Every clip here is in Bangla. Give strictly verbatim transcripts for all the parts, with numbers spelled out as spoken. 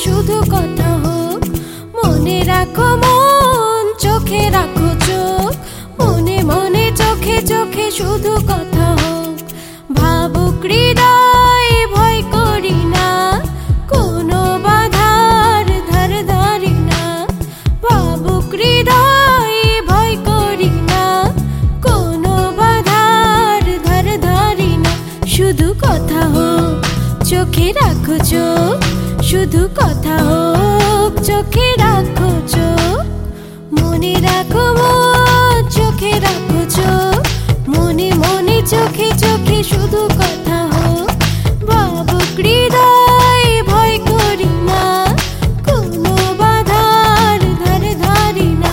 শুধু কথা হোক। মনে রাখো মন, চোখে রাখো চোখ, মনে মনে চোখে চোখে শুধু কথা হোক। ভাবুক হৃদয়, ভয় করি না, কোনো বাধার ধার ধারি না। ভাবুক হৃদয়, ভয় করি না, কোনো বাধার ধার ধারি না। শুধু কথা হোক, চোখে রাখো চোখ, শুধু কথা হোক, চোখে রাখো চোখ। মনে রাখো মন, চোখে রাখো চোখ, মনে মনে চোখে চোখে শুধু কথা হোক। ভাবুক হৃদয়, ভয় করি না, কোনো বাধার ধারে ধারি না।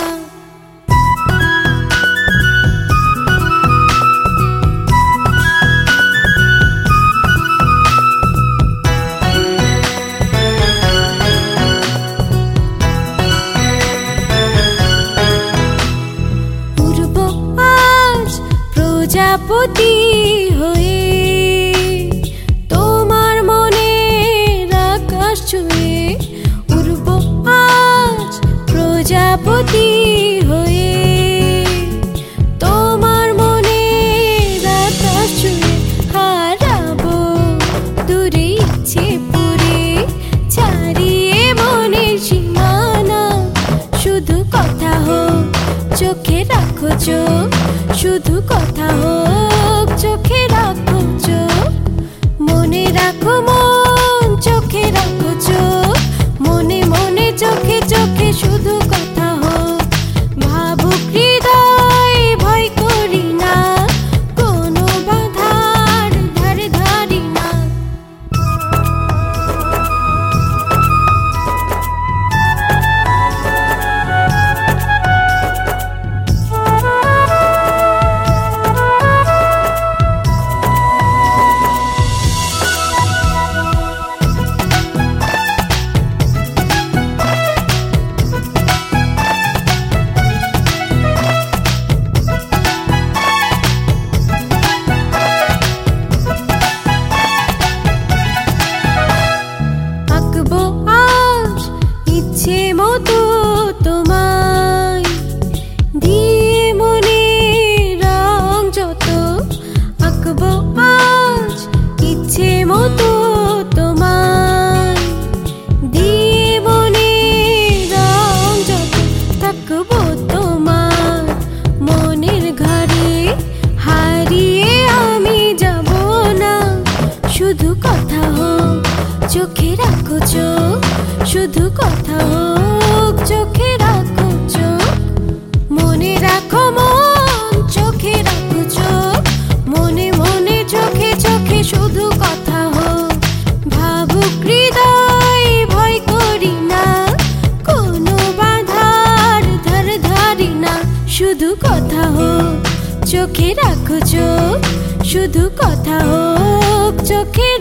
প্রজাপতি হয়ে তোমার মনের আকাশ ছুঁয়ে, উড়ব আজ প্রজাপতি হয়ে তোমার মনের আকাশ ছুঁয়ে। হারাবো দূরে ইচ্ছে পুরে, ছাড়িয়ে মনের সীমানা। শুধু কথা হোক, চোখে রাখো চোখ, শুধু কথা হোক, চোখে রাখো চোখ। মনে রাখো মন, চোখে রাখো চোখ, মনে মনে চোখে চোখে শুধু কথা হোক। ভাবুক হৃদয়, ভয় করি না, কোনো বাধার ধারে ধারি না। ইচ্ছে মতো তোমায় দিয়ে মনে রং যত, আঁকবো আজ ইচ্ছে মতো তোমায় দিয়ে মনে রং যত। থাকবো তোমার মনের ঘরে, হারিয়ে আমি যাব না। শুধু কথা হোক, চোখে রাখো চোখ, শুধু কথা হোক, চোখে রাখো চোখ। মনে রাখো মন, চোখে রাখো চোখ, মনে মনে চোখে চোখে শুধু কথা হোক। ভাবুক হৃদয়, ভয় করি না, কোনো বাধার ধার ধারি না। শুধু কথা হোক, চোখে রাখো চোখ, শুধু কথা হোক, চোখে